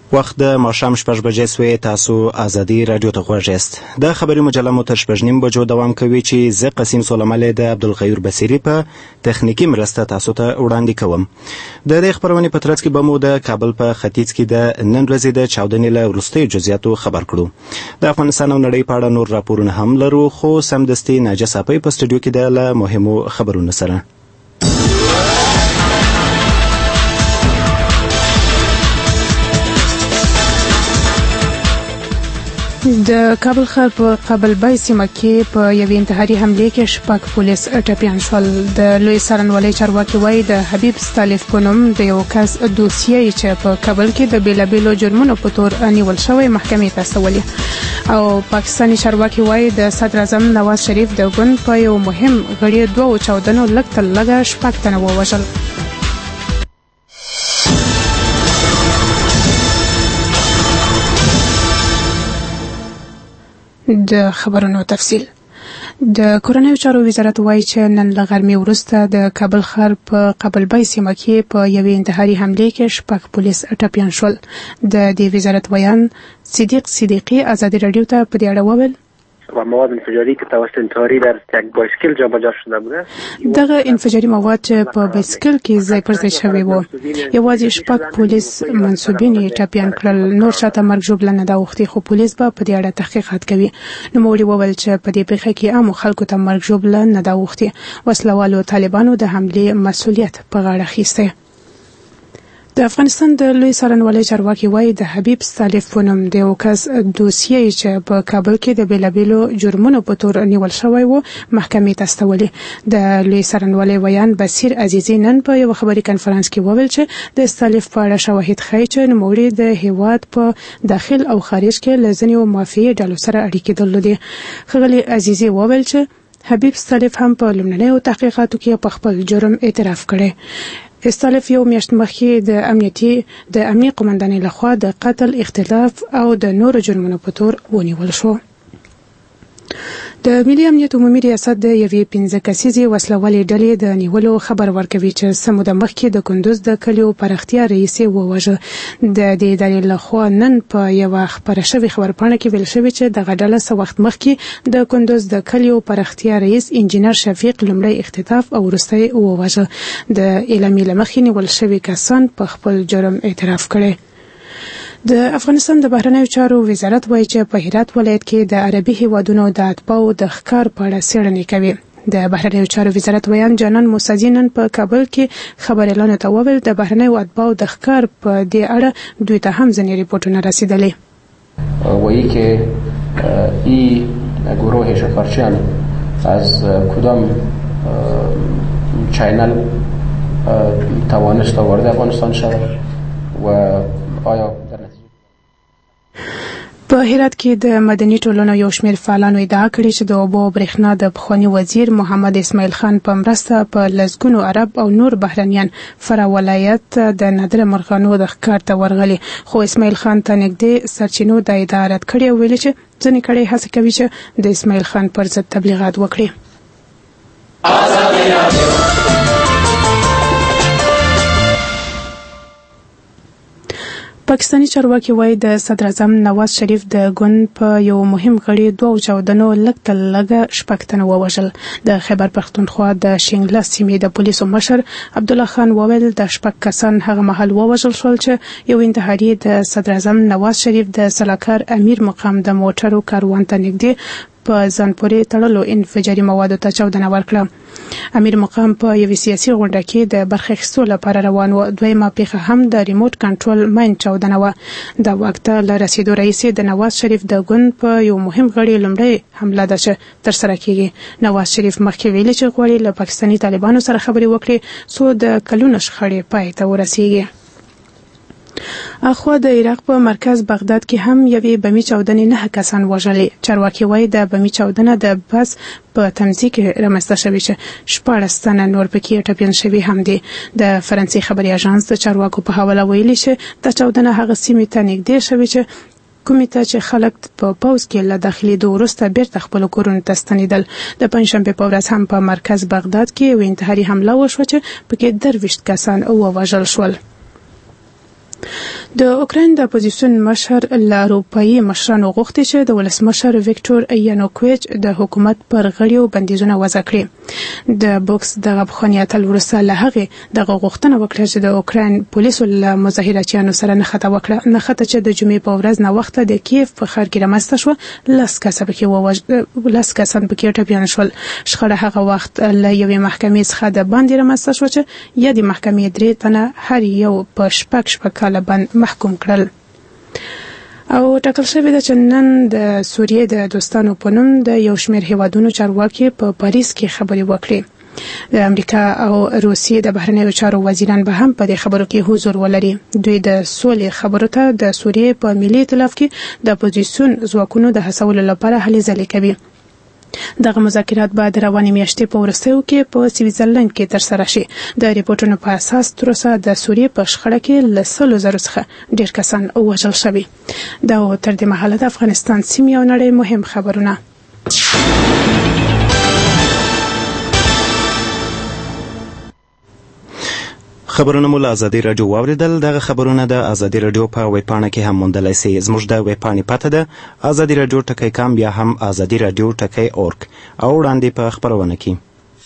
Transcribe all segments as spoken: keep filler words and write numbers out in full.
وخت د ماښام شپږ بجې سوې. تاسو ازادي رادیو ته غوږ یاست. د خبري مجله مو تر شپږ نیم بجو دوام کوي چې زه قسیم سلیمانی د عبدالغیور بصیري په تخنیکي مرسته تاسو ته وړاندې کوم. د دې خبرونې په ترڅ کې به مو د کابل په ختیځ کې د نن ورځې د چاودنې له وروستیو جزئیاتو خبر کړو. د افغانستان او نړۍ په اړه نور راپورونه هم لرو، خو سمدستي ناجیه صافی په سټوډیو کې د له مهمو خبرونو سره. د کابل ښار په قبل بای سیمه کې په یوې انتحاري حملې کې شپږ پولیس ټپیان شول. د لوی څارنوالۍ چارواکي وایي د حبیب ستالف په نوم د یو کس دوسیه چې په کابل کې د بیلابیلو جرمونو په تور نیول شوی محکمې ته استولي. او پاکستاني چارواکي وایي د صدر اعظم نواز شریف د ګوند په یو مهم غړي دوه چاودنو لږ تر لږه شپږ تنه ووژل. د خبرونو تفصیل. د کورنیو چارو وزارت وایي چې نن له غرمې وروسته د کابل ښار په قبل بای سیمه کې په یوې انتحاري حملې کې شپږ پولیس ټپیان شول. د دې وزارت ویان صدیق صدیقی ازادي رادیو ته په دې اړه وویل و مواد انفجاری که توسط انتحاری در یک بایسکل جابجا شده بوده. دغه انفجاری مواد چې په بایسکل کې ځای پر ځای شوي وو. یوازې شپږ پولیس منسوبین یې ټپیان کړل. نور چاته مرګ ژوبله نه ده اوښتې، خو پولیس به په دې اړه تحقیقات کوي. نوموړي وویل چې په دې پیښه کې عامو خلکو ته مرګ ژوبله نه ده اوښتې. وسلوالو طالبانو د حملې مسؤلیت په غاړه اخیستی. د افغانستان د لوی څارنوالۍ چارواکي وایي د حبیب ستالف په نوم د یو کس دوسیه چې په کابل کې د بیلابیلو جرمونو په تور نیول شوی و محکمې ته استولي. د لوی څارنوالۍ ویان بصیر عزیزي نن په یو خبري کنفرانس کې وویل چې د ستالف په اړه شواهد ښیي چې نوموړي د هیواد په داخل او خارج کې له ځینو مافیایي ډلو سره اړیکې درلودې. ښاغلي عزیزي وویل چې حبیب ستالف هم په لومړنیو تحقیقاتو کې په خپل جرم اعتراف کړی. استالف یو میاشت مخکې د امنیتي د امنیت قومندانۍ لخوا د قتل، اختلاف او د نورو جرمونو په تور ونیول شو. د ملي امنیت عمومي ریاست د یوې پنځه کسیزې وسلوالې ډلې د نیولو خبر ورکوي چې څه موده مخکې د کندوز د کلیو پراختیا رئیس یې ووژه. د دې ډلې لخوا نن په یوه خپره شوې خبرپاڼه کې ویل شوي چې دغه ډله څه وخت مخکې د کندوز د کلیو پراختیا رئیس انجینر شفیق لومړی اختطاف او وروسته یې ووژه. د اعلامیې له مخې نیول شوي کسان په خپل جرم اعتراف کړی. د افغانستان د بهرنیو چارو وزارت وایي چې په هرات ولایت کې د عربي هیوادونو د اتباعو د ښکار په اړه څېړنې کوي. د بهرنیو چارو وزارت ویان جانان موسازي نن په کابل کې خبريالانو ته وویل د بهرنیو اتباعو د ښکار په دې اړه دوی ته هم ځینې ریپورټونه رسیدلي. وایي که این گروه شکارچیان از کدام چینل توانست وارد افغانستان شود و آیا در نتیجه په هرات کې د مدني ټولنو یو شمېر فعالانو ادعا کړې چې د اوبو او برېښنا د پخواني وزیر محمد اسماعیل خان په مرسته په لسګونو عرب او نور بهرنیان فراه ولایت د نادره مرغانو د ښکار ته ورغلي، خو اسماعیل خان ته نږدې سرچینو دا ادعا رد کړې او ویلي چې ځینې کړۍ هڅه کوي چې د اسماعیل خان پر ضد تبلیغات وکړي. پاکستاني چارواکي وایي د صدر اعظم نواز شریف د ګوند په یو مهم غړي دوه چاودنو لږ تر لږه شپږ تنه ووژل. د خیبر پښتونخوا د شینګله سیمې د پولیسو مشر عبدالله خان وویل د شپږ کسان هغه مهال ووژل شول چې یو انتحاري د صدر اعظم نواز شریف د سلاکار امیر مقام د موټرو کاروان ته نږدې په ځان پورې تړلو انفجاري موادو ته چاودنه ورکړه. امیر مقام په یوې سیاسي غونډه کې د برخې اخیستو لپاره روان و. دویمه پیښه هم د ریموټ کنټرول ماین چاودنه وه. د واک ته له رسیدو راهیسې د نواز شریف د ګوند په یو مهم غړي لومړی حمله ده چې ترسره کیږي. نواز شریف مخکې ویلي چې غواړي له پاکستاني طالبانو سره خبرې وکړي څو د کلونو شخړې پای ته ورسیږي. اخوا د عراق په مرکز بغداد کې هم یوې بمي چاودنې نه کسان وژلي. چارواکي وایي د بمي چاودنه د بس په تمځي کې رامنځته شوې چې شپاړس تنه نور پکې ټپیان شوي هم دي. د فرانسې خبري اژانس د چارواکو په حواله ویلي چې دا چاودنه هغه سیمې ته نږدې شوې چې کومې ته چې خلک په پوځ کې له داخلېدو وروسته بیرته خپلو کورونو ته ستنېدل. د پنجشنبې په ورځ هم په مرکز بغداد کې یو انتحاري حمله وشوه چې پکې درویشت کسان ووژل شول. د اوکراین د اپوزیسیون مشر له اروپایي مشرانو غوښتي چې د ولسمشر ویکټور یانوکویچ د حکومت پر غړیو بندیزونه وضع کړي. د بوکس دغه پخوانی اتل وروسته له هغې دغه غوښتنه وکړه چې د اوکراین پولیسو له مظاهرچیانو سره نښته وکړه. نښته چې د جمعې په ورځ ناوخته د کیف په ښار کې رامنځته شوه، لس کسه پکې ووژل لس کسان پکې ټپیان شول. شخړه هغه وخت له یوې محکمې څخه د باندې رامنځته شوه چې یا د محکمې درې تنه هر یو په شپږ شپږ کاله باندې محکوم کړل. او ټاکل شوی ده چې نن د سوریې د دوستانو په نوم د یو شمېر هیوادونو چارواکي په پاریس کې خبرې وکړي. د امریکا او روسیې د بهرنیو چارو وزیران به هم په دې خبرو کې حضور ولري. دوی د سولې خبرو ته د سوریې په ملي ائتلاف کې د اپوزیسیون ځواکونو د هڅولو لپاره هلې ځلې کوي. دغه مذاکرات به د روانې میاشتې په وروستیو کې په سویټزرلند کې ترسره شي. د ریپورتونو په اساس تر اوسه د سوریې په شخړه کې له سلو زرو څخه ډېر کسان وژل شوي. دا تر دې مهاله د افغانستان سیمې او نړۍ مهم خبرونه. خبرونه مو له ازادي رادیو واوریدل. دغه خبرونه د ازادي رادیو په ویب پاڼه کې هم موندلای شئ. زموږ د ویب پاڼې پته ده ازادي رادیو ټکی کام یا هم ازادي رادیو ټکی اورګ او وړاندې په خبرونه کې.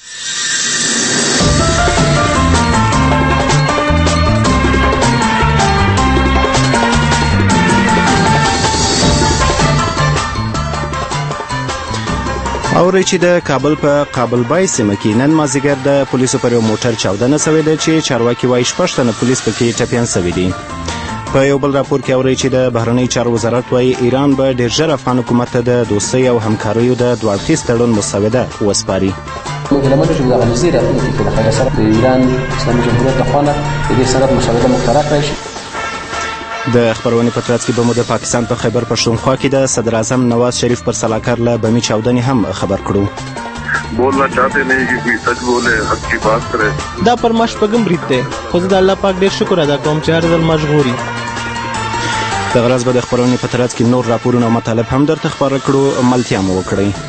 اوري چې د کابل په کابل بای سیمه کې نن مازیګر د پولیسو پر یو موټر چاودنه شوې ده چې چارواکي وایي شپږ تنه پولیس پکې ټپیان شوي دي. په یو بل راپور کې اوري چې د بهرنی چارو وزارت وایي ایران به ډېر ژر افغان حکومت ته د دوستۍ او همکاریو د دوه اړخیز تړون مسوده وسپاري. موږ له مده چې د غنیزي راتلونکي کې د خیر سره د ایران اسلامي جمهوریت لخوا نه د دې سند مسوده مخترع کړی شي. د خبرونې په ترڅ کې به مو د پاکستان په خیبر پښتونخوا کې د صدر اعظم نواز شریف پر سلاکار له بمي چاودنې هم خبر کړو. بولنا چاہتے نہیں کہ کوئی سچ بولے، حق کی بات کرے. دا پر ما شپږم برید دی، خو زه د الله پاک ډېر شکر ادا کوم چې هر ځل ما ژغوري. دغه ورځ به د خبرونې په ترڅ کې نور راپورونه او مطالب هم درته خپاره کړو. ملتیا مو وکړئ.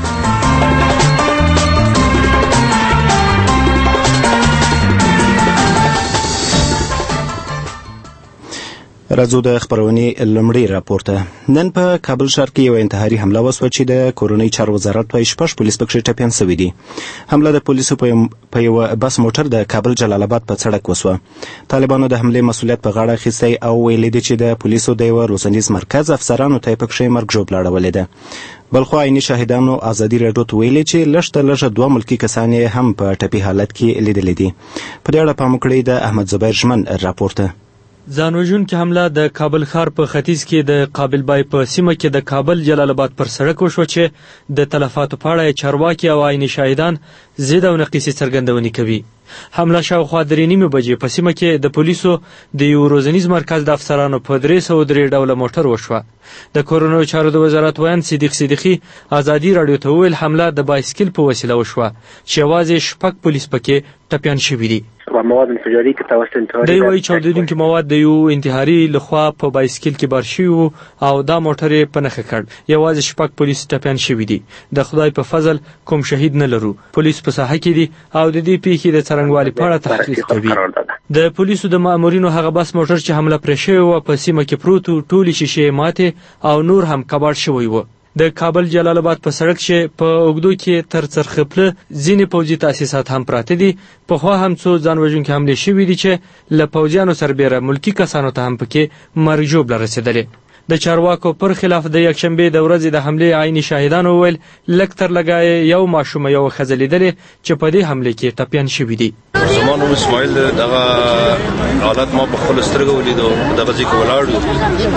راځو د خبرونې لومړی راپور ته. نن په کابل ښار کې یو انتحاري حمله وسوه چې د کورنۍ چارو وزارت وایي شپږ پولیس پکې ټپیان شوي دي. حمله د پولیسو په یوه بس موټر د کابل جلال آباد په سړک وسوه. طالبانو د حملې مسؤلیت په غاړه اخیستی او ویلي دي چې د پولیسو د یوه روزنیز مرکز افسرانو ته یې پکې مرګ ژوبله اړولې ده. بلخو عیني شاهدانو ازادي راډیو ته ویلي چې لږ تر لږه دوه ملکي کسان یې هم په ټپي حالت کې لیدلي دي. په دې اړه پام وکړئ د احمد زبیر ژمن راپور ته. ځانوژونکې حمله د کابل ښار په ختیځ کې د قابل بای په سیمه کې د کابل جلال آباد پر سړک وشوه چې د تلفاتو په اړه چارواکي او عیني شاهدان ضد او نقیصې څرګندونې کوي. حمله شاوخوا درې نیمې بجې په سیمه کې د پولیسو د یو روزنیز مرکز د افسرانو په درې سوه درې ډوله موټر وشوه. د کورنیو چارو د وزارت ویان صدیق صدیقي ازادي راډیو ته وویل حمله د بایسکل په وسیله وشوه چې یوازې شپږ پولیس پکې ټپیان شوي دي. مواد انفجاري که توسط انتحاري دی وایي چاودېدونکي مواد د یو انتحاري لخوا په بایسکل کې بار شوي وو او دا موټر یې په نښه کړ. یوازې شپږ پولیس ټپیان شوي دي. د خدای په فضل کوم شهید نه لرو. پولیس په ساحه کې دي او د دې پیښې د څرنګوالي په اړه تحقیق کوي. د پولیسو د مامورینو هغه بس موټر چې حمله پرې شوې وه په سیمه کې پروت و، ټولې شیشې ماتې او نور هم کباړ شوی و. د کابل جلال آباد په سړک چې په اوږدو کې تر څرخپله ځینې پوځي تاسیسات هم پراته دي. پخوا هم څو ځانوژونکي حملې شوي دي چې له پوځیانو سربیره ملکي کسانو ته هم پکې مرګ ژوبله رسېدلې. د چارواکو پر خلاف د یکشنبې د ورځې د حملې عیني شاهدانو وویل لږ تر لږه یو ماشوم یوه ښځه لیدلې چې په دې حملې کې ټپیان شوي دي. زما نوم اسماعیل دی. دغه حالت ما په خپلو سترګو ولیدو. دغه ځای کې ولاړ یو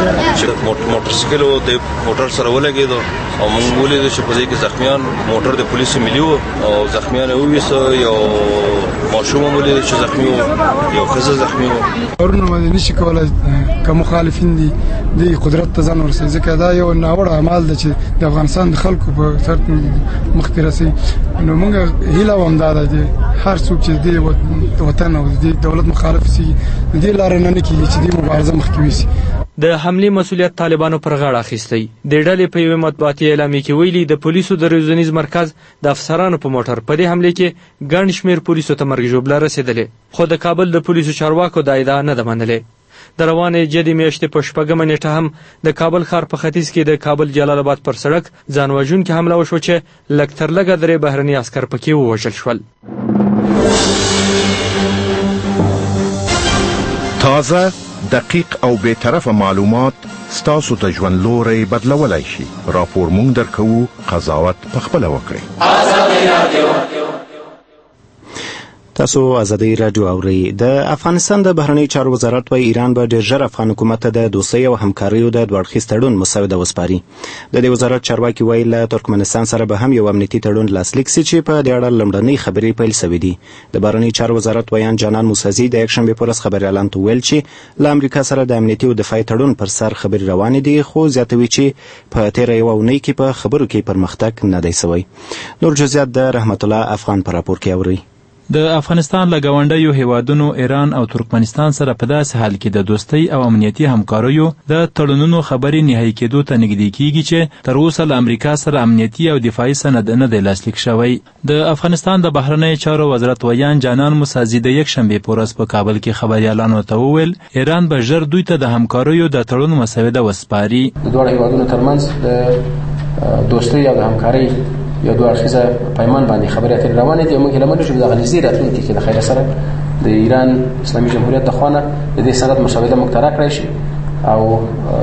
چې موټرسایکل و د موټر سره ولګېدو او موږ ولیدو چې په ځای کې زخمیان موټر د پولیسو ملي و او زخمیان یې وویسته. یو ماشوم هم ولیدو چې زخمي و، یو ښځه زخمي و. کارونه باندې نشي کولی که مخالفین دي د قدرت ته ځان ورسوي، ځکه دا یو ناوړه عمل دی چې د افغانستان د خلکو په سر مخکې رسوي. نو موږ هیله هم دا ده چې هر څوک چې د وطن او د دولت مخالف سي د دې لارې نه نه کېږي چې د مبارزه مخکې ویسي. د حملې مسؤلیت طالبانو پر غاړه اخیستی. د ډلې په یوې مطبوعاتي اعلامیه کې ویلي د پولیسو د روزنیز مرکز د افسرانو په موټر په دې حملې کې ګڼ شمېر پولیسو ته مرګ ژوبله رسېدلې، خو د کابل د پولیسو چارواکو دا ادعا نه ده منلې. د روانې جدي میاشتې په شپږمه نیټه هم د کابل ښار په ختیځ کې د کابل جلال آباد پر سړک ځان وژونکې حمله وشوه چې لږ تر لږه درې بهرني عسکر پکې ووژل شول. تازه، دقیق او بی‌طرفه معلومات ستاسو د ژوند لوري بدلولای شي. راپور مونږ درکوو، قضاوت پخپله وکړئ. آزادي رادیو. تاسو آزادي رادیو اورئ. د افغانستان د بهرنی چارو وزارت وايي ایران به ډېر ژر افغان حکومت ته د دوستۍ او همکاریو د دوه اړخیز تړون مسوده وسپاري. د دې وزارت چارواکي وايي له ترکمنستان سره به هم یو امنیتي تړون لاسلیک شي چې په دې اړه لومړنۍ خبرې پیل شوې دي. د بهرنی چارو وزارت ویان جانان موسزي د یکشنبې په ورځ خبریالانو ته ویل چې له امریکا سره د امنیتي او دفاعي تړون پر سر خبرې روانې دي، خو زیاتوي چې په تېره یوه اونۍ کې په خبرو کې پرمختګ نه دی شوی. نور جزئیات د رحمت الله افغان په راپور کې اورئ. د افغانستان له ګاونډیو هیوادونو ایران او ترکمنستان سره په داسې حال کې د دوستۍ او امنیتي همکاریو د تړونونو خبرې نهایی کېدو ته نږدې کیږي چې تر اوسه له امریکا سره امنیتي او دفاعي سند نه دی لاسلیک شوی. د افغانستان د بهرنی چارو وزارت ویان جانان موسزي د یکشنبې په ورځ په کابل کې خبریالانو ته وویل ایران به ژر دوی ته د همکاریو د تړون مسوده وسپاري. د دواړو هیوادونو ترمنځ د دوستۍ او د همکارۍ یو دوه اړخیزه پیمان باندې خبرې اترې روانې دي. موږ هیله من لرو چې د غلیظي راتلونکي کې د خیر سره د ایران اسلامي جمهوریت د خوا نه د دې سند مسوده مخترع کړی شي او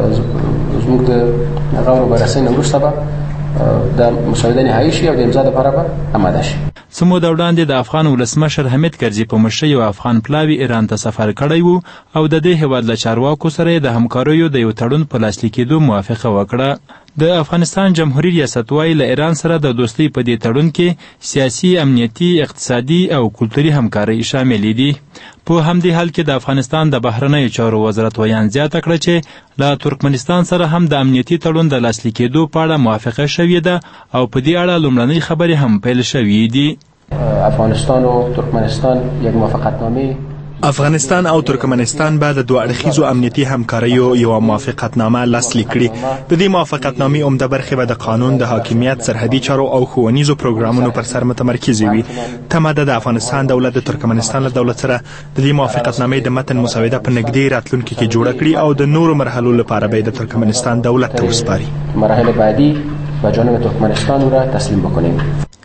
زموږ د غور بررسۍ نه وروسته به د مسوده نهایي شي او د امضا دپاره به اماده شي. څه موده وړاندې د افغان ولسمشر حمید کرزي په مشرۍ یو افغان پلاوي ایران ته سفر کړی و او د دې هیواد له چارواکو سره د همکاریو د یو تړون په لاسلیک کېدو موافقه وکړه. د افغانستان جمهوریت ریاست وايي له ایران سره د دوستۍ په دې تړون کې سیاسي، امنیتي، اقتصادي او کلتوري همکارۍ شاملې دي. په همدې حال کې د افغانستان د بهرنیو چارو وزارت ویان زیاته کړه چې له ترکمنستان سره هم د امنیتي تړون د لاسلیک کېدو په اړه موافقه شوې ده او په دې اړه لومړنۍ خبرې هم پیل شوې دي. افغانستان او ترکمنستان یک موافقتنامه افغانستان او ترکمنستان به د دوه اړخیزو امنیتي همکاریو یو موافقتنامه لاسلیک کړي. د دې موافقتنامې عمده برخې به د قانون، د حاکمیت، سرحدي چارو او ښوونیزو پروګرامونو پر سر متمرکز وي. تمه ده د افغانستان دولت د ترکمنستان له دولت سره د دې موافقتنامې د متن مسوده په نږدې راتلونکي کې جوړه کړي او د نورو مرحلو لپاره به د ترکمنستان دولت ته وسپاري. مراحل بعدی به جانب ترکمنستان را تسلیم بکنیم.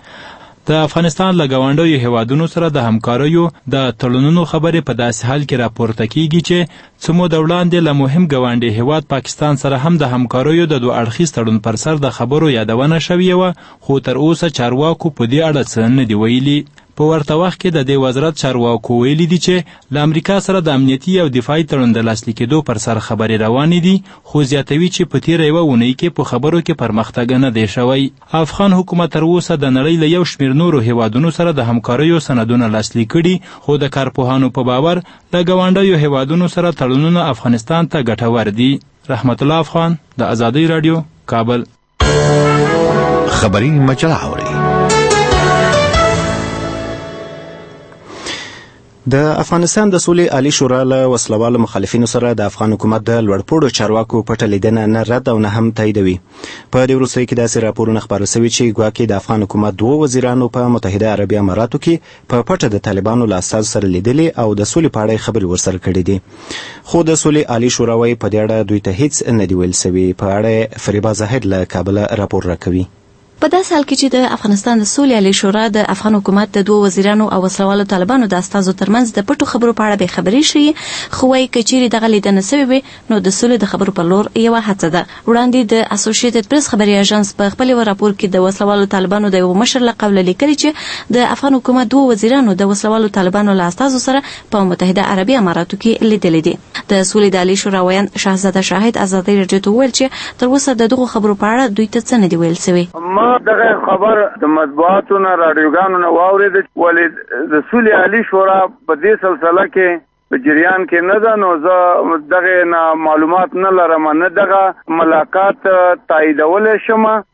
د افغانستان له ګاونډیو هیوادونو سره د همکاریو د تړونونو خبرې په داسې حال کې راپورته کیږي چې څه موده وړاندې له مهم ګاونډي هیواد پاکستان سره هم د همکاریو د دوه اړخیز تړون پر سر د خبرو یادونه شوې وه، خو تر اوسه چارواکو په دې اړه څه نه دي ویلي. په ورته وخت کې د دې وزارت چارواکو ویلي دي چې له امریکا سره د امنیتي او دفاعي تړون د لاسلیک کېدو پر سر خبرې روانې دي، خو زیاتوي چې په تېره یوه اونۍ کې په خبرو کې پرمختګ نه دی شوی. افغان حکومت تر اوسه د نړۍ له یو شمېر نورو هیوادونو سره د همکاریو سندونه لاسلیک کړي، خو د کارپوهانو په باور د ګاونډیو هیوادونو سره تړونونه افغانستان ته ګټور دي. رحمت الله افغان، د آزادۍ راډیو، کابل. خبري مجله اوري. د افغانستان د سولې عالی شورا له وسلوالو مخالفینو سره د افغان حکومت د لوړپوړو چارواکو پټه لیدنه نه رد او نه هم تاییدوي. په دې وروستیو کې داسې راپورونه خپاره شوي چې ګواکې د افغان حکومت دوه وزیرانو په متحده عربي اماراتو کې په پټه د طالبانو له استازو سره لیدلي او د سولې په اړه خبرې ورسره کړې دي. خو د سولې عالی شورا وايي په دې اړه دوی ته هیڅ نه دي ویل شوي. په اړه فریبا زاهد له کابل راپور راکوي. په داسې حال کې چې د افغانستان د سولې عالی شورا د افغان حکومت د دوه وزیرانو او وسلوالو طالبانو د استازو ترمنځ د پټو خبرو په اړه به خبرې شي، خو وايي که چیرې دغه لیدنه سوې وي نو د سولې د خبرو پر لور یوه هڅه ده. وړاندې د اسوسییټډ پریس خبري اژانس په خپل راپور کې د وسلوالو طالبانو د یو مشر له قوله لیکلي چې د افغان حکومت دوه وزیرانو د وسلوالو طالبانو له استازو سره په متحده عربي اماراتو کې لیدلي دي. د سولې د عالی شورا ویان شاهزاده شاهد آزادۍ راډیو ته وویل چې تر اوسه د دغو خبرو په اړه دوی ته څه نه دي ویل سوي. ما دغه خبر د مطبوعاتو نه راډیوګانو نه واورېد ولې د سولې عالی شورا په دې سلسله کې په جریان کې نه ده، نو زه دغه نه معلومات نه لرم، نه دغه ملاقات تاییدولی شم.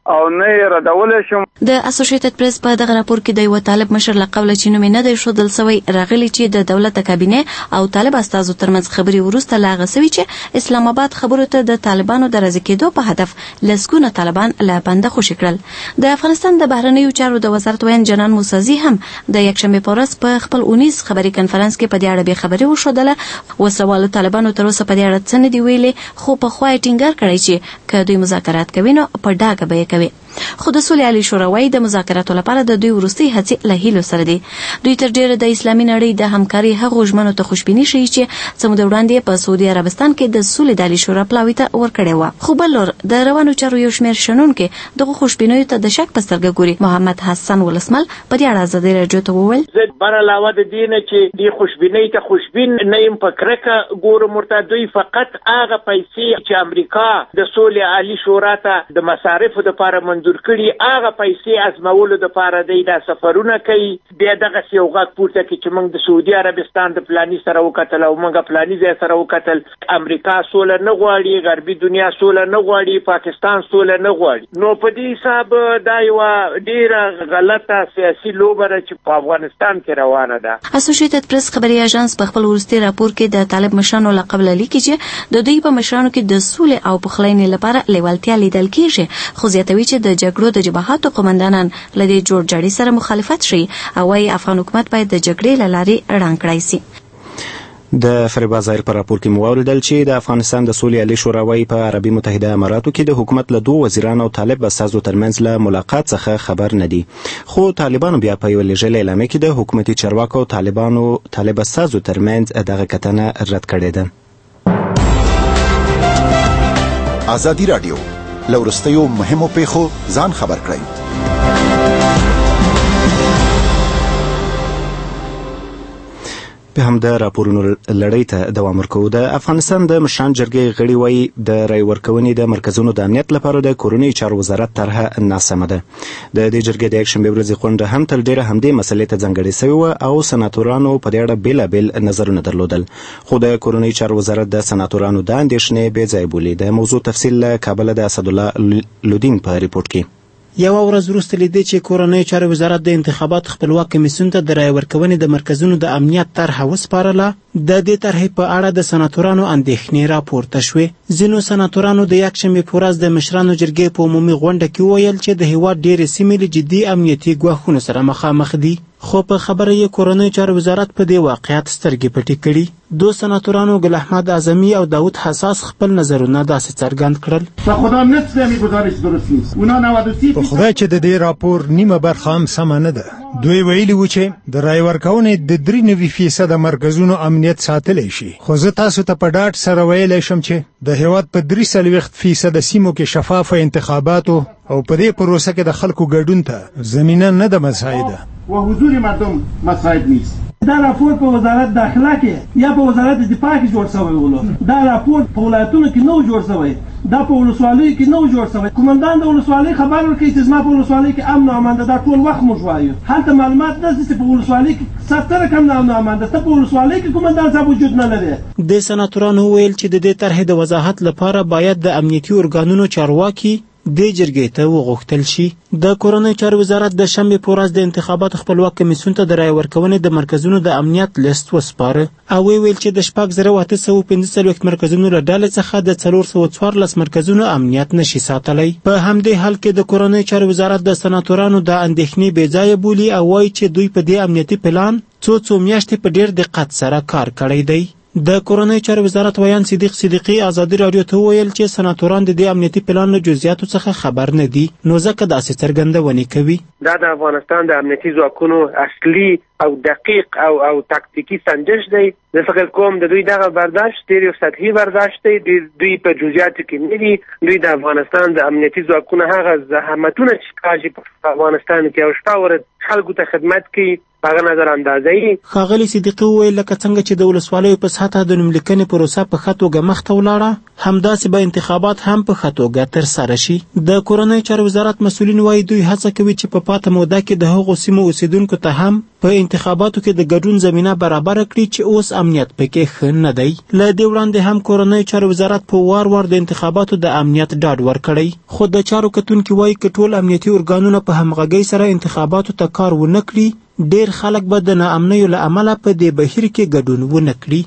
او نه یې ردولی شم. د اسوسییټډ پریس په دغه راپور کې د یو طالب مشر له قوله چې نوم نه دی ښودل سوی راغلی چې د دولت کابینه او طالب استازو ترمنځ خبرې وروسته لا غسوي چې اسلام آباد خبرو ته د طالبانو د راضي کېدو په هدف لسګونه طالبان له بنده خوشي کړل. د افغانستان د بهرنیو چارو د وزارت وین جنان موسازي هم د یکشنبه په ورځ په خپل اونیز خبري کنفرانس کې په دې اړه به خبري وشودله. وسوال طالبانو تر اوسه په دې اړه څه نه دی ویلي، خو په خوای ټینګار کړی چې که دوی مذاکرات کوي نو په ډاګه به یې کوي. خو د صلح علی شوروي د مذاکراتو لپاره د دوی وروستي هڅې له هیلو سره دي. دوی تر ډیره د اسلامي نړۍ د همکاري هغو ژمنو ته خوشبیني ښیي چې څه موده وړاندې په سعودي عربستان کې د صلح علی شورا پلاوي ته ورکړې وه. خو بل لور د روانو چارو یو شمېر شنونکي دغه خوشبینیو ته د شک په سترګه ګوري. محمد حسن ولسمل په دې اړه ازادي راډیو ته وویل: زه بر علاوه د دې نه چې دې خوشبینۍ ته خوشبین نه یم په کرکه ګورم ورته، دوی فقط هغه پیسې چې امریکا د صلح علی شورا ته د مصارفو دپاره منظور کړي هغه پیسې ازمولو دپاره دی دا سفرونه کوي. بیا دغسې یو غږ پورته کړي چې موږ د سعودي عربستان د فلاني سره وکتل او موږ فلاني ځای سره وکتل. امریکا سوله نه غواړي، غربي دنیا سوله نه غواړي، پاکستان سوله نه غواړي. نو په دې حساب دا یوه ډېره غلطه سیاسي لوبه ده چې په افغانستان کې روانه ده. اسوسییټډ پریس خبري اژانس په خپل وروستي راپور کې د طالب مشرانو له قبله لیکي چې د دوی په مشرانو کې د سولې او پخلاینې لپاره لیوالتیا لیدل کېږي، خو زیاتوي چې د جګړو د جبهاتو قومندانان له دې جوړجاړي سره مخالفت شي او وايي افغان حکومت باید د جګړې له لارې ړنګ کړای شي. د فریبا ظاهر په راپور کې مو اوریدل چې د افغانستان د صلح علی شورا وايي په عربي متحده اماراتو کې د حکومت له دوه وزیرانو او طالب استازو ترمنځ له ملاقات څخه خبر نه دي، خو طالبانو بیا په یو لیږلي اعلامیه کې د حکومتي چارواکو او طالبانو طالب استازو ترمنځ دغه کتنه رد کړې ده. ازادي راډیو له وروستیو مهمو پیښو ځان خبر کړئ. په هم د راپورونو لړۍ ته دوام ورکوو. د افغانستان د مشران جرګې غړي وایي د رای ورکونې د مرکزونو د امنیت لپاره د کورنۍ چارو وزارت طرحه ناسمه ده. د دې جرګې د یکشنبې ورځې غونډه هم تر ډیره همدې مسلې ته ځانګړې سوې وه او سناتورانو په دې اړه بېلابېل نظرونه درلودل، خو د کورنۍ چارو وزارت د سناتورانو دا اندېښنې بې ځایه بولي. د موضوع تفصیل له کابله د اسدالله لودین په ریپورټ کې. یو ورځ وروسته لیدي چې کورنۍ چارو وزارت د انتخابات خپلواک کمیسیون ته د رای ورکونې د مرکزونو د امنیت طرحه وسپارله. د دې طرحې په اړه د سناتورانو اندېښنې راپورته شوې. ځینو سناتورانو د یکشنبې په ورځ د مشرانو جرګې په عمومي غونډه کې وویل چې د هېواد ډېرې سیمې له جدي امنیتي ګواښونو سره مخامخ دي، خو په خبره یې کورنۍ چارو وزارت په دې واقعیت سترګې پټې کړي. دو سناتورانو گل احمد اعظمی او داود حساس خپل نظرونه داسې څرګند کړل. خدا نفسمی گزارش درست نیست. اونا نود و سی په خدای چې د دې راپور نیمه برخه هم سمه نه ده. دوی ویلي و چې د رای ورکونې د درې نوي فیصده مرکزونو امنیت ساتلی شي، خو زه تاسو ته په ډاډ سره ویلی شم چې د هېواد په درې څلوېښت فیصده سیمو کې شفافه انتخاباتو او په دې پروسه کې د خلکو ګډون ته زمینه نه ده مساعده و حضور مردم مساعد نیست. دا راپور په وزارت داخله کې یا په وزارت دفاع کې جوړ شوی ولو. دا راپور په ولایتونو کې نو جوړ شوی، دا په ولسوالیو کې نو جوړ شوی. کومندان د ولسوالۍ خبر ورکړي چې زما په ولسوالۍ کې امن او امان ده. دا ټول وخت موږ وایو، هلته معلومات نشته چې په ولسوالۍ کې ستره کم امن او امان ده. ته په ولسوالۍ کې کومندان صاحب وجود نه لري. د سناتورانو ویل چې د دې طرحې د وضاحت لپاره باید د امنیتي ارګانونو چارواکي د جرګې ته وغوښتل شي. د کورنۍ چارو وزارت د شنبې په ورځ د انتخاباتو خپلواک کمیسیون ته د رای ورکونې د مرکزونو د امنیت لیست وسپاره او ویل چې د شپږ زره اته سوه پنځه څلوېښت مرکزونو له ډلې څخه د څلور سوه څوارلس مرکزونو امنیت نشي ساتلی. په همدې حال کې د کورنۍ چارو وزارت د سناتورانو د اندېښنې بې ځایه بولي او وایي چې دوی په دې امنیتي پلان څو څو میاشتې په ډېر دقت سره کار کړی دی. د کورنۍ چارو وزارت ویان صدیق صدیقي ازادي راډیو ته وویل چې سناتوران د دې امنیتي پلان له جزئیاتو څخه خبر نه دي، نو ځکه داسې څرګندونې کوي. دا د افغانستان د امنیتي ځواکونو اصلي او دقیق او او تاکتیکي سنجش دی. زه فکر کوم د دوی دغه برداشت ډېر یو سطحي برداشت دی. دوی په جزئیاتو کې نه دي. دوی د افغانستان د امنیتي ځواکونو هغه زحمتونه چې کاږي په افغانستان کې او شپه ورځ خلکو ته خدمت کوي هغه نظر اندازي. ښاغلي صدیقي وویل لکه څنګه چې د ولسوالیو په سطحه د نوملیکنې پروسه په ښه توګه مخته ولاړه، همداسې به انتخابات هم په ښه توګه ترسره شي. د کورنۍ چارو وزارت مسؤلین وایي دوی هڅه کوي چې په پاته موده کې د هغو سیمو اوسیدونکو ته هم په انتخاباتو کې د ګډون زمینه برابره کړي چې اوس امنیت پکې ښه نه دی. له دې وړاندې هم کورنۍ چارو وزارت په وار وار د انتخاباتو د امنیت ډاډ ورکړی، خو د چارو کتونکي وایي که ټول امنیتي ارګانونه په همغږۍ سره انتخاباتو ته کار ونه کړي، ډېر خلک به د ناامنیو له امله په دې بهیر کې ګډون ونه کړي.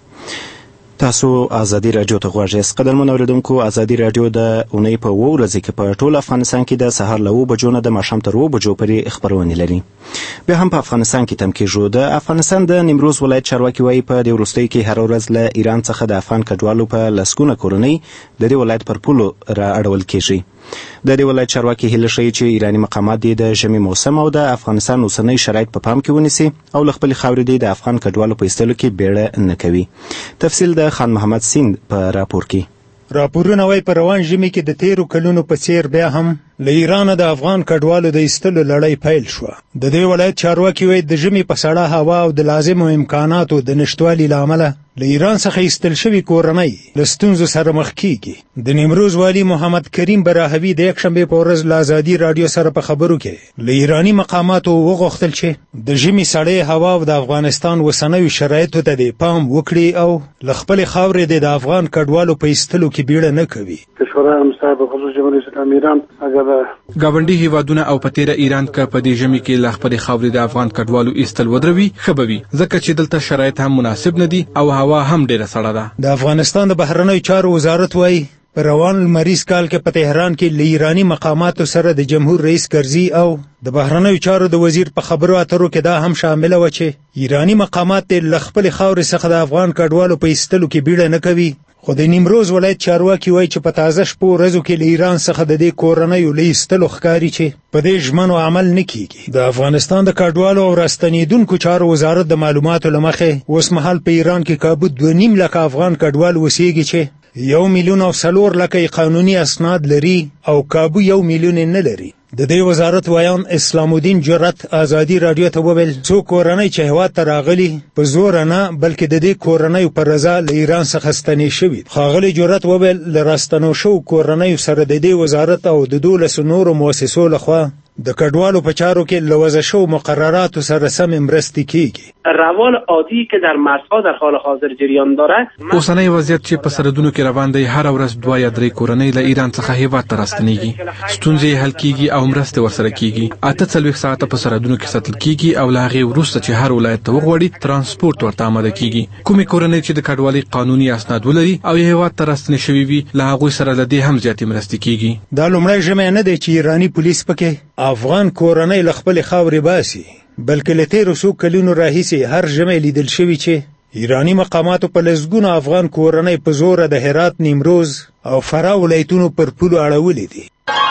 تاسو ازادي رادیو ته غواړئ. قدرمن اوریدونکو، ازادي رادیو د اونۍ په اوو ورځې کې په ټول افغانستان کې د سهار له اوو بجو نه د ماښام تر اوو بجو پورې خپرونې لري. بیا هم په افغانستان کې تم کېږو. د افغانستان د نیمروز ولایت چارواکي وایي په دې وروستیو کې هره ورځ له ایران څخه د افغان کډوالو په لسګونه کورنۍ د دې ولایت پر پولو را اړول کېږي. د دې ولایت چارواکي هیله ښیي چې ایراني مقامات دې د ژمي موسم او د افغانستان اوسنۍ شرایط په پام کې ونیسي او له خپلې خاورې دې د افغان کډوالو په ایستلو کې بیړه نه کوي. تفصیل د خان محمد سیند په راپور کې. راپورونه وایي په روان ژمي کې د تیرو کلونو په څیر بیا هم له ایرانه د افغان کډوالو د ایستلو لړۍ پیل شوه. د دې ولایت چارواکي وایي د ژمي په سړه هوا او د لازمو امکاناتو د نشتوالي له امله له ایران څخه ایستل شوي کورنۍ له ستونزو سره مخ کیږي. د نیمروز والي محمد کریم براهوي د یکشنبې په ورځ له ازادي رادیو سره په خبرو کې له ایراني مقاماتو وغوښتل چې د ژمي سړې هوا او د افغانستان اوسنیو شرایطو ته دې پام وکړي او له خپلې خاورې دې د افغان کډوالو په ایستلو کې بیړه نه کوي. کشورهای همسایه به خصوص جمهوری اسلامی ایران اگر ګاونډي هیوادونه او په تیره ایران که په دې ژمي کې له خپلې خاورې د افغان کډوالو ایستل ودروي ښه به وي، ځکه چې دلته شرایط هم مناسب نه دي او هوا هم ډېره سړه ده. د افغانستان د بهرنیو چارو وزارت وایي په روان لمریز کال کې په تهران کې له ایراني مقاماتو سره د جمهور رئیس کرزي او د بهرنیو چارو د وزیر په خبرو اترو کې دا هم شامله وه چې ایراني مقامات له خپلې خاورې څخه د افغان کډوالو په ایستلو کې بیړه نه کوي. خو د نیمروز ولایت چارواکي وایي چې په تازه شپو ورځو کې له ایران څخه د دې کورنیو له ایستلو ښکاري چې په دې ژمنو عمل نه کیږي. د افغانستان د کډوالو او راستنېدونکو چارو وزارت د معلوماتو له مخې اوس مهال په ایران کې کابو دوه نیم لکه افغان کډوال اوسېږي چې یو میلیون او څلور لکه قانوني اسناد لري او کابو یو میلیون نه لري. د دې وزارت وایان اسلام الدین جرأت ازادي رادیو ته وویل څو کورنۍ چې هېواد ته راغلي په زور نه بلکې د دې کورنیو په رضا له ایران څخه ستنې شوي. ښاغلي جرأت وویل له راستنو شوو کورنیو سره د دې وزارت او د دولسو نورو مؤسسو لخوا د کډوالو په چارو کې له وضع شوو مقرراتو سره سم مرستې کیږي. روال عادی که در مرزها در حال حاضر جریان دارد، اوسنی وضعیت چې په سرحدونو کې روان دی، هر ورځ دوه یا درې کورنۍ له ایران څخه هیواد ته راستنېږي، ستونزې حل کیږي او مرستې ورسره کیږي. اته څلوېښت ساعته په سرحدونو کې ساتل کیږي او له هغې وروسته چې هر ولایت ته وغواړي ترانسپورت ورته آماده کیږي. کومې کورنۍ چې د کډوالۍ قانوني اسناد ولري او یې هیواد ته راستنې شوي وي، له هغوی سره له دې هم زیاتې مرستې کیږي. دا لومړی ژمی نه دی چې ایراني پولیس پکې افغان کورنۍ له خپلې خاورې باسي، بلکې له تېرو څو کلونو راهیسې هر ژمی لیدل شوي چې ایراني مقاماتو په لسګونو افغان کورنۍ په زوره د هرات، نیمروز او فراه ولایتونو پر پولو اړولې دي.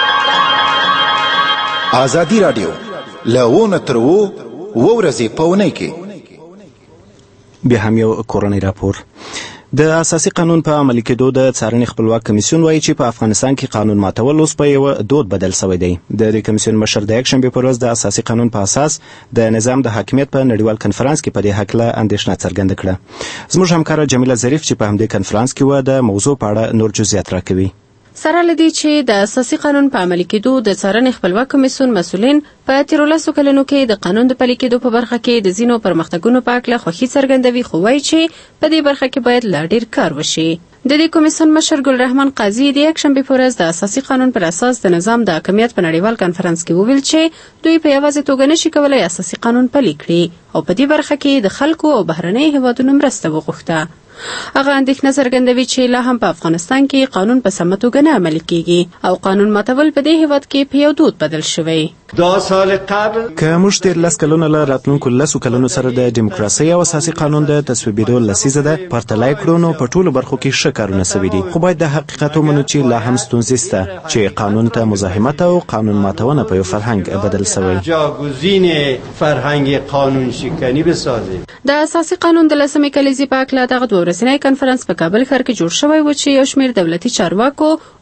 ازادي رادیو له اوو نه تر اوو اووه ورځې په اونۍ کې. بیا هم یو کورنۍ راپور. د اساسي قانون په عملي کېدو د څارنې خپلواک کمیسیون وایي چې په افغانستان کې قانون ماتول اوس په یو دود بدل شوی دی. د دې کمیسیون مشر د یکشنبې پر ورځ د اساسي قانون په اساس د نظام د حاکمیت په نړیوال کنفرانس کې په دې هکله اندېښنه څرګنده کړه. زموږ همکاره جمیله ظریف چې په همدې کنفرانس کې وه د موضوع په اړه نور جزئیات راکوي. سره لدی چې د اساسي قانون په عملي کېدو د څارنې خپلواک کمیسیون مسؤلین په تیرو لسو کلونو کې د قانون د پلي کېدو په برخه کې د ځینو پرمختګونو په هکله خوښي څرګندوي، خو وایي چې په دې برخه کې باید لا ډېر کار وشي. د دې کمیسیون مشر ګل رحمان قاضي د یکشنبې په ورځ د اساسي قانون پر اساس د نظام د حاکمیت په نړیوال کنفرانس کې وویل چې دوی په یوازې توګه نشي کولی اساسي قانون پلي کړي او په دې برخه کې د خلکو او بهرنۍ هیوادونو مرسته وغوښته. هغه اندېښنه څرګندوي چې لا هم په افغانستان کې قانون په سمه توګه نه عملي کیږي او قانون ماتول په دې هیواد کې په یو دود بدل شوی. دا سال قبل که موږ تیر لس کلونه له راتلونکو لسو کلونو سره د دیموکراسۍ او اساسي قانون د تصویبېدو لسیزه ده پرتلای کړو، نو په ټولو برخو کې ښه کارونه سوي دي، خو باید د حقیقت ومنو چې لا هم ستونزې شته چې قانون ته مزاحمت او قانون ماتونه په یو فرهنګ بدل سوی. جاگزین فرهنگ قانون شکنی بسازیم. د اساسي قانون د لسمې کلیزې په هکله دغه دوه ورځنی کنفرانس په کابل ښار کې جوړ شوی و چې یو شمېر دولتي چارواکو،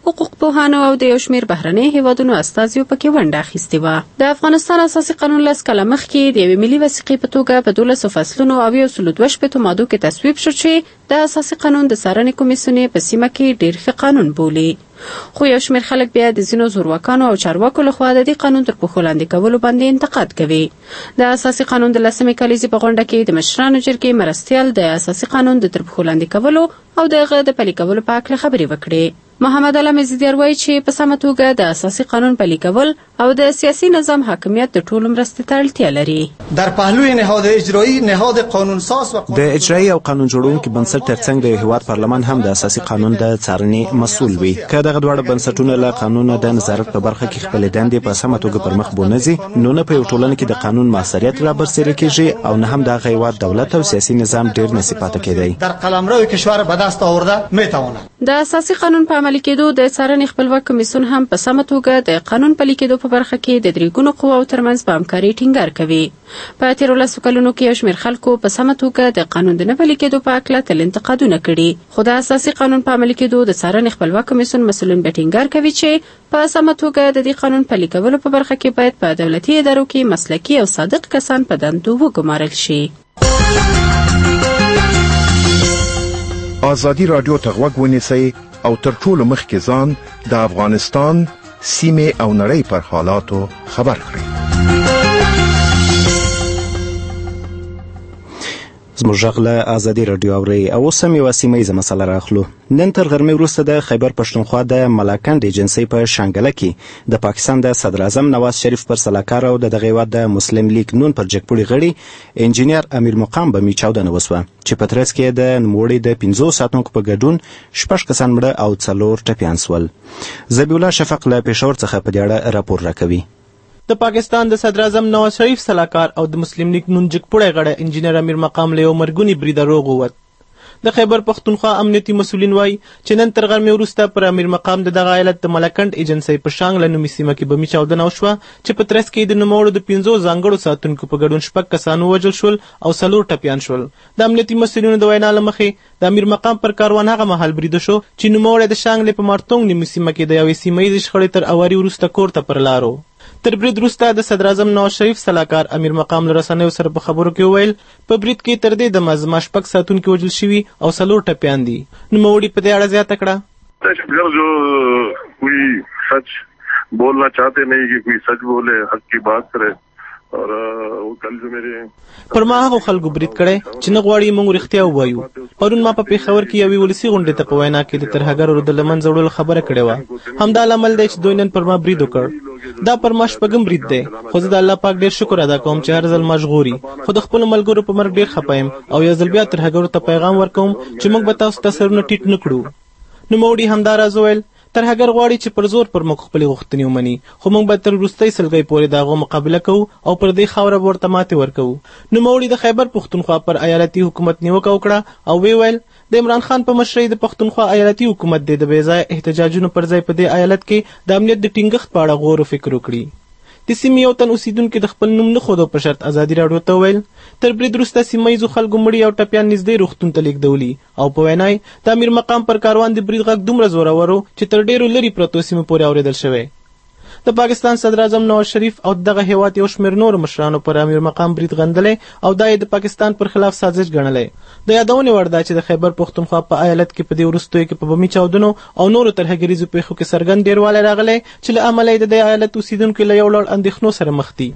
حقوق پوهانو او د یو شمېر بهرني هیوادونو استازیو پکې ونډه اخیستې وه. د افغانستان اساسي قانون لس کاله مخکې د یوې ملي وثیقې په توګه په دولسو فصلونو او یو سلو دوه شپېتو مادو کې تصویب شو چې د اساسي قانون د څارنې کمیسیون په سیمه کې ډېر ښه قانون بولي. خو یو شمېر خلک بیا د ځینو زورواکانو او چارواکو لخوا د دې قانون تر پښو لاندې کولو باندې انتقاد کوي. د اساسي قانون د لسمې کلیزې په غونډه کې د مشرانو جرګې مرستیال د اساسي قانون د تر پښو لاندې کولو او د هغه د پلي کولو په هکله خبرې وکړې. محمد علم زیدیار وایي چې په سمه توګه د اساسي قانون پلي کول او د سیاسي نظام حاکمیت د ټولو مرستې ته اړتیا لري. در پهلوی نهاد اجرایی نهاد قانونساز و د اجرایی او قانون جوړونکي بنسټ ترڅنګ د هیواد پارلمان هم د اساسي قانون د څارنې مسؤل وي. که دغه دواړه بنسټونه له قانون د نظارت په برخه کې خپل دندې په سمه توګه پر مخ بونځي، نو نه په یو ټولنه کې د قانون مؤثریت را برسېره کیږي او نه هم د هیواد دولت او سیاسي نظام ډیر نسی پاتې کیدی. در قلمرو کشور به دست آورده میتواند. د اساسي قانون په عملي کېدو د څارنې خپلواک کمیسیون هم په سمه توګه د قانون پلي کېدو په برخه کې د درې قواو ترمنځ په همکارۍ ټینګار کوي. په تیرو لسو کلونو کې یو شمېر خلکو په سمه توګه د قانون د نه پلي کېدو په هکله تل انتقادونه کړي، خو د اساسي قانون په عملي کېدو د څارنې خپلواک کمیسیون مسؤلین به ټینګار کوي چې په سمه توګه د دې قانون پلي کولو په برخه کې باید په دولتي ادارو کې مسلکي او صادق کسان په دندو وګمارل شي. ازادي رادیو ته غوږ ونیسئ او تر ټولو مخکې ځان د افغانستان سیمې او نړۍ پر حالاتو خبر کړئ. زموږ غږ له ازادي رادیو اورئ او اوس هم یوه سیمه ییزه مسله راخلو. نن تر غرمې وروسته د خیبر پښتونخوا د ملاکنډ ایجنسۍ په شانګله کې د پاکستان د صدر اعظم نواز شریف پر سلاکار او د دغه هیواد د مسلم لیگ نون پر جګپوړي غړي انجینیر امیر مقام به می چاودنه وسوه چې په ترڅ کې د نوموړي د پنځو ساتونکو په ګډون شپږ کسان مړه او څلور ټپیان سول. ذبیح الله شفق له پېښور څخه په دې اړه راپور راکوي. د پاکستان د صدر اعظم نواز شریف سلاکار او د مسلم لیگ نون جګپوړی غړی انجینیر امیر مقام له یو مرګوني بریده روغ ووت. د خیبر پښتونخوا امنیتي مسؤلین وایي چې نن تر غرمې وروسته پر امیر مقام د دغه ایالت د ملاکنډ ایجنسۍ په شانګله نومي سیمه کې بمي چاودنه وشوه چې په ترڅ کې د نوموړو د پنځو ځانګړو ساتونکو په ګډون شپږ کسان ووژل شول او څلور ټپیان شول. د امنیتي مسؤلینو د وینا له مخې د امیر مقام پر کاروان هغه مهال بریده شو چې نوموړی د شانګلې په مارتونګ نومي سیمه کې د یوې سیمه ییزې شخړې تر اواري وروسته کور ته پر لارو. تر برید وروسته د صدر اعظم نواز شریف سلاکار امیر مقام له رسنیو سره په خبرو کې وویل په برید کې تر دې دمه زما شپږ ساتونکي وژل شوي او څلور ټپیان دي. نوموړي په دې اړه زیاته کړه جو کوئی سچ بولنا چاہتے نہیں کہ کوئی سچ بولے حق کی بات کرے. پر ما هغه خلکو برید کړی چې نه غواړي موږ رښتیا ووایو. پرون ما په پېښور کې یوې ولسي غونډې ته په وینا کې د ترهګرو د له منځه وړلو خبره کړې وه. همدا لامل دی چې دوی نن پر ما برید وکړ. دا پر ما شپږم برید دی، خو زه د الله پاک ډېر شکر ادا کوم چې هر ځل ما ژغوري، خو د خپلو ملګرو په مرګ ډېر خفه یم او یو ځل بیا ترهګرو ته پیغام ورکوم چې موږ به تاسو ته سرونه ټیټ نه کړو. نوموړي همدا راز وویل ترهګر غواړي چې پر زور پر موږ خپلې غوښتنې ومني، خو موږ به تر وروستۍ سلګۍ پورې د هغو مقابله کوو او پر دې خاوره به ورته ماتې ورکوو. نوموړي د خیبر پښتونخوا پر ایالتي حکومت نیوکه وکړه او ویې ویل د عمران خان په مشرۍ د پښتونخوا ایالتي حکومت دی د بې ځایه احتجاجونو پر ځای په دې ایالت کې د امنیت د ټینګښت په اړه غور و فکر وکړي. د سیمې یو تن اوسیدونکي د خپل نوم نه ښودو په شرط ازادي راډیو ته وویل تر برید وروسته سیمه ییزو خلکو مړي او ټپیان نږدې روغتون ته لیږدولي او په وینا یې د امیر مقام پر کاروان د برید غږ دومره زورور و چې تر ډېرو لرې پرتو سیمو پورې اورېدل شوی. د پاکستان صدر اعظم نواز شریف او دغه هیواد یو شمېر نورو مشرانو پر امیر مقام برید غندلی او دا یې د پاکستان پر خلاف سازش ګڼلی. د یادونې وړ ده چې د خیبر پښتونخوا په ایالت کې په دې وروستیو کې په بمي چاودنو او نورو ترهګریزو پیښو کې څرګند ډېروالی راغلی چې له امله یې د دې ایالت اوسیدونکي له یو لړ اندېښنو سره مخ دي.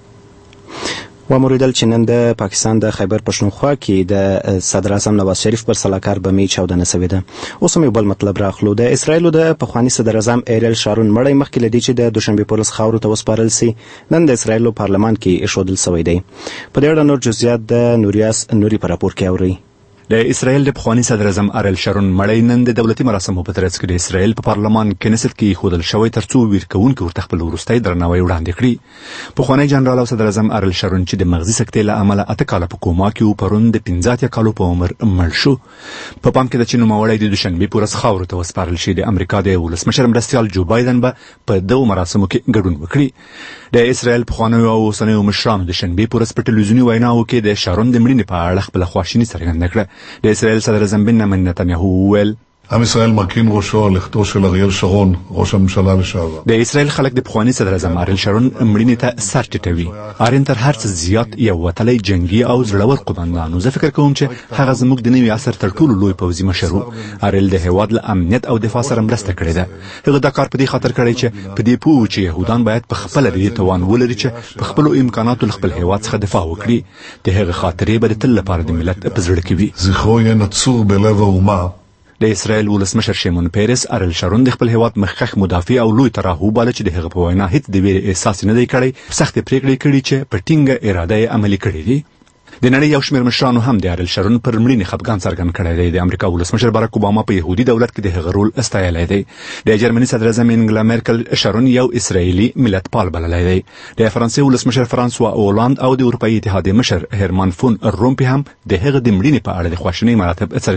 وموریدل چې نن د پاکستان د خیبر پښتونخوا کې د صدر اعظم نواز شریف پر سلاکار بمي چاودنه سوې ده. اوس هم یو بل مطلب راخلو. د اسرایلو د پخواني صدر اعظم ایریل شارون مړی مخکې له دې چې د دوشنبې په ورځ خاورو ته وسپارل سي نن د اسرایلو پارلمان کې ایښودل سوی دی. په دې اړه نور جزئیات د نوریاس نوري په راپور کې اورئ. د اسرائیل د پخواني صدر اعظم اریل شارون مړی نن د دولتي مراسمو په ترڅ کې د اسرائیل په پارلمان کنیست کې ایښودل شوی ترڅو ویر کوونکي ورته خپل وروستی درناوی وړاندې کړي. پخوانی جنرال او صدر اعظم اریل شارون چې د مغزي سکتې له امله اته کاله په کوما کې و پرون د پنځه اتیا کالو په عمر مړ شو. په پام کې ده چې نوموړی د دوشنبې په ورځ خاورو ته وسپارل شي. د امریکا د ولسمشر مرستیال جو بایدن به په دغو مراسمو کې ګډون وکړي. د اسرائیل پخوانیو او اوسنیو مشرانو د شنبې په ورځ په ټلویزیوني ویناوو کې د شارون د مړینې په اړه خپله خواشیني څرګنده کړه. د اسرائیل صدر اعظم بنیامین نتنیاهو وویل עם ישראל מרכין ראשו על לכתו של אריאל שרון, ראש הממשלה לשעבר. د اسرائیل خلک د پخوانی صدر اعظم اریل شارون مړینې ته سر ټیټوي. ارین تر هر څه زیات یو وتلی جنگي او زړور قومندان و. زه فکر کوم چې هغه زموږ د نوي عصر تر ټولو لوی پوځي مشر و. اریل د هیواد له امنیت او دفاع سره مرسته کړې ده. هغه دا کار په دې خاطر کړی چې په دې پوه و چې یهودان باید په خپله د دې توان ولري چې په خپلو امکاناتو له خپل هیواد څخه دفاع وکړي. د هغه خاطرې به د تل لپاره د ملت په زړه کې وي. זכרו יהיה נצור בלב האומה. د اسرائیل ولسمشر شیمون پیرس اریل شارون د خپل هیواد مخکښ مدافع او لوی ترحم باله چې د هغه په وینا هیڅ د ویرې احساس نه دی کړی. سختې پریکړې کړي چې په ټینګه اراده یې عملي کړې دي. د نړۍ یو شمېر مشرانو هم د اریل شارون پر مړینې خفګان څرګند کړی دی. د امریکا ولسمشر باراک اوباما په یهودي دولت کې د هغه رول ستایلی دی. د جرمني صدر اعظم انګلا میرکل شارون یو اسرائیلي ملتپال بللی دی. د فرانسې ولسمشر فرانسوا اولاند او د اروپایي اتحادیې مشر هرمان فون رومپی هم د هغه د مړینې په اړه د خواشینۍ مراتب